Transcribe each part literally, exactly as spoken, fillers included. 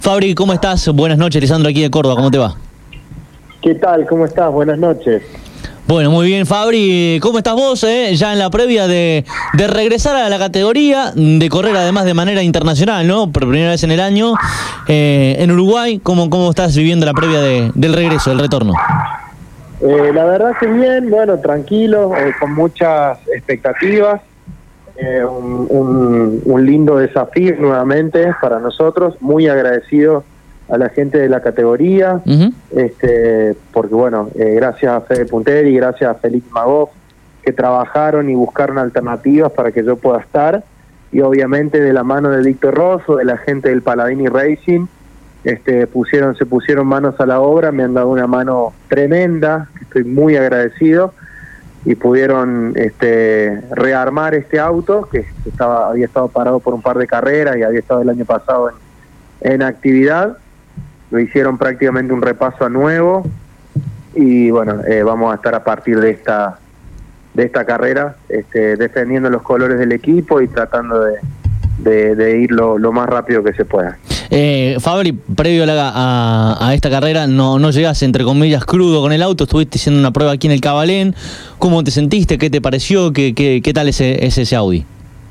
Fabri, ¿cómo estás? Buenas noches, Lisandro aquí de Córdoba, ¿cómo te va? ¿Qué tal? ¿Cómo estás? Buenas noches. Bueno, muy bien, Fabri. ¿Cómo estás vos? Eh? Ya en la previa de, de regresar a la categoría, de correr además de manera internacional, ¿no? Por primera vez en el año, eh, en Uruguay. ¿Cómo, cómo estás viviendo la previa de, del regreso, del retorno? Eh, la verdad que bien, bueno, tranquilo, eh, con muchas expectativas. Eh, un, un, un lindo desafío nuevamente para nosotros, muy agradecido a la gente de la categoría, uh-huh. este, porque bueno, eh, gracias a Fede Punteri y gracias a Felipe Magoff, que trabajaron y buscaron alternativas para que yo pueda estar, y obviamente de la mano de Víctor Rosso, de la gente del Paladini Racing, este, pusieron, se pusieron manos a la obra, me han dado una mano tremenda, estoy muy agradecido, y pudieron este, rearmar este auto, que estaba había estado parado por un par de carreras y había estado el año pasado en, en actividad. Lo hicieron prácticamente un repaso a nuevo y bueno, eh, vamos a estar a partir de esta de esta carrera este, defendiendo los colores del equipo y tratando de, de, de ir lo, lo más rápido que se pueda. Eh, Fabri, previo a, la, a, a esta carrera, no, no llegaste, entre comillas, crudo con el auto, estuviste haciendo una prueba aquí en el Cabalén. ¿Cómo te sentiste? ¿Qué te pareció? ¿Qué, qué, qué tal ese, ese, ese Audi?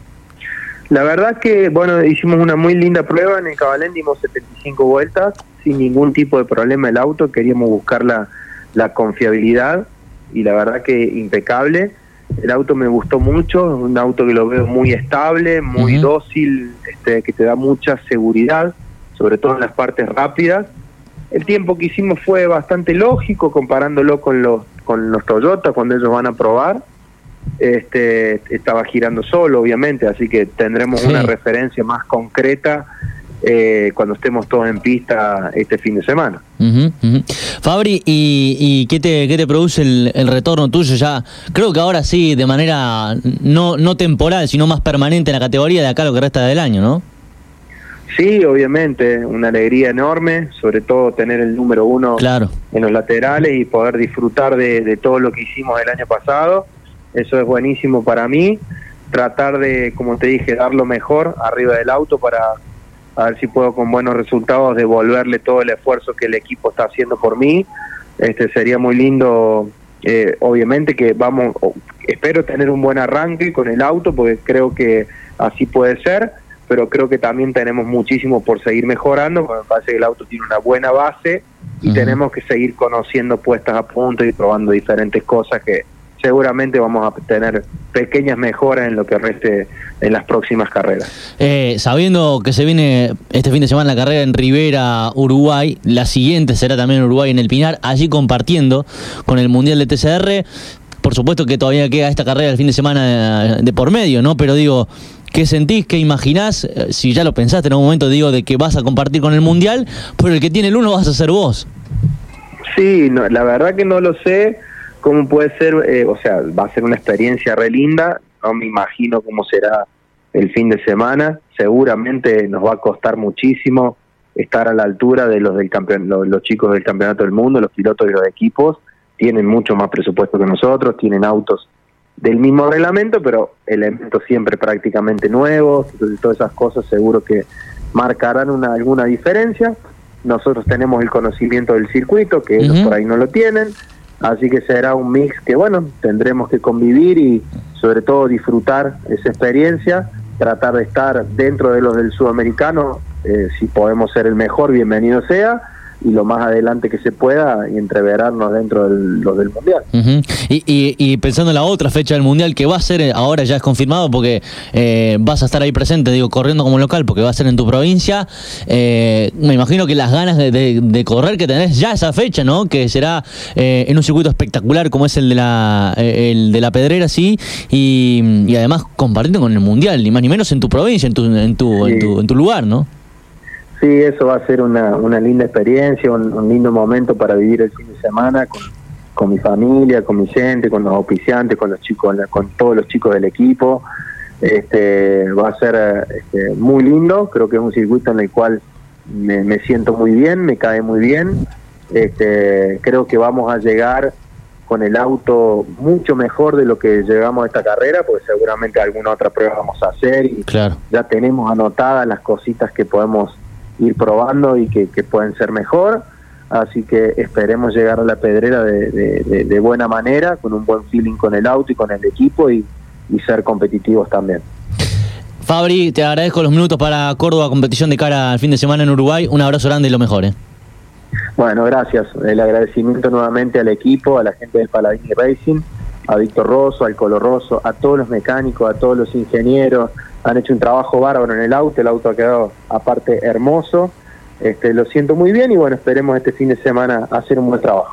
La verdad que, bueno, hicimos una muy linda prueba en el Cabalén, dimos setenta y cinco vueltas, sin ningún tipo de problema el auto, queríamos buscar la, la confiabilidad y la verdad que impecable. El auto me gustó mucho, un auto que lo veo muy estable, muy uh-huh. dócil, este, que te da mucha seguridad, sobre todo en las partes rápidas. El tiempo que hicimos fue bastante lógico comparándolo con los, con los Toyota cuando ellos van a probar. Este, estaba girando solo, obviamente, así que tendremos sí. una referencia más concreta eh, cuando estemos todos en pista este fin de semana. Uh-huh, uh-huh. Fabri, ¿y, y qué te qué te produce el, el retorno tuyo ya? Creo que ahora sí, de manera no no temporal, sino más permanente en la categoría de acá lo que resta del año, ¿no? Sí, obviamente, una alegría enorme, sobre todo tener el número uno claro. en los laterales y poder disfrutar de, de todo lo que hicimos el año pasado. Eso es buenísimo para mí, tratar de, como te dije, dar lo mejor arriba del auto para a ver si puedo con buenos resultados devolverle todo el esfuerzo que el equipo está haciendo por mí. Este sería muy lindo, eh, obviamente que vamos, espero tener un buen arranque con el auto porque creo que así puede ser, pero creo que también tenemos muchísimo por seguir mejorando, porque me parece que el auto tiene una buena base y uh-huh. tenemos que seguir conociendo puestas a punto y probando diferentes cosas que seguramente vamos a tener pequeñas mejoras en lo que reste en las próximas carreras. Eh, sabiendo que se viene este fin de semana la carrera en Rivera, Uruguay, la siguiente será también en Uruguay, en el Pinar, allí compartiendo con el Mundial de T C R. Por supuesto que todavía queda esta carrera el fin de semana de, de por medio, ¿no? Pero digo, ¿qué sentís, qué imaginás? Si ya lo pensaste en algún momento, digo, de que vas a compartir con el Mundial, pero el que tiene el uno vas a ser vos. Sí, no, la verdad que no lo sé. ¿Cómo puede ser? Eh, o sea, va a ser una experiencia re linda, no me imagino cómo será el fin de semana, seguramente nos va a costar muchísimo estar a la altura de los del campeon los, los chicos del campeonato del mundo, los pilotos y los equipos, tienen mucho más presupuesto que nosotros, tienen autos del mismo reglamento, pero elementos siempre prácticamente nuevos, entonces todas esas cosas seguro que marcarán una alguna diferencia. Nosotros tenemos el conocimiento del circuito, que ellos uh-huh. por ahí no lo tienen, así que será un mix que, bueno, tendremos que convivir y sobre todo disfrutar esa experiencia, tratar de estar dentro de los del sudamericano, eh, si podemos ser el mejor, bienvenido sea, y lo más adelante que se pueda y entreverarnos dentro de los del Mundial. Uh-huh. y, y, y pensando en la otra fecha del Mundial, que va a ser, ahora ya es confirmado, porque eh, vas a estar ahí presente, digo, corriendo como local, porque va a ser en tu provincia, eh, me imagino que las ganas de, de, de correr que tenés ya esa fecha, ¿no? Que será eh, en un circuito espectacular como es el de la eh, el de la Pedrera, sí, y, y además compartiendo con el Mundial, ni más ni menos en tu provincia, en tu, en tu, sí. en tu, en tu lugar, ¿no? Sí, eso va a ser una, una linda experiencia, un, un lindo momento para vivir el fin de semana con, con mi familia, con mi gente, con los auspiciantes, con los chicos, con todos los chicos del equipo. Este, va a ser este, muy lindo, creo que es un circuito en el cual me, me siento muy bien, me cae muy bien. Este, creo que vamos a llegar con el auto mucho mejor de lo que llegamos a esta carrera, porque seguramente alguna otra prueba vamos a hacer y claro. ya tenemos anotadas las cositas que podemos ir probando y que, que pueden ser mejor. Así que esperemos llegar a la Pedrera de, de, de, de buena manera, con un buen feeling con el auto y con el equipo, y, y ser competitivos también. Fabri, te agradezco los minutos para Córdoba, competición de cara al fin de semana en Uruguay. Un abrazo grande y lo mejor, ¿eh? Bueno, gracias. El agradecimiento nuevamente al equipo, a la gente del Paladini Racing, a Víctor Rosso, al Colo Rosso, a todos los mecánicos, a todos los ingenieros. Han hecho un trabajo bárbaro en el auto, el auto ha quedado aparte hermoso. Este, lo siento muy bien y bueno, esperemos este fin de semana hacer un buen trabajo.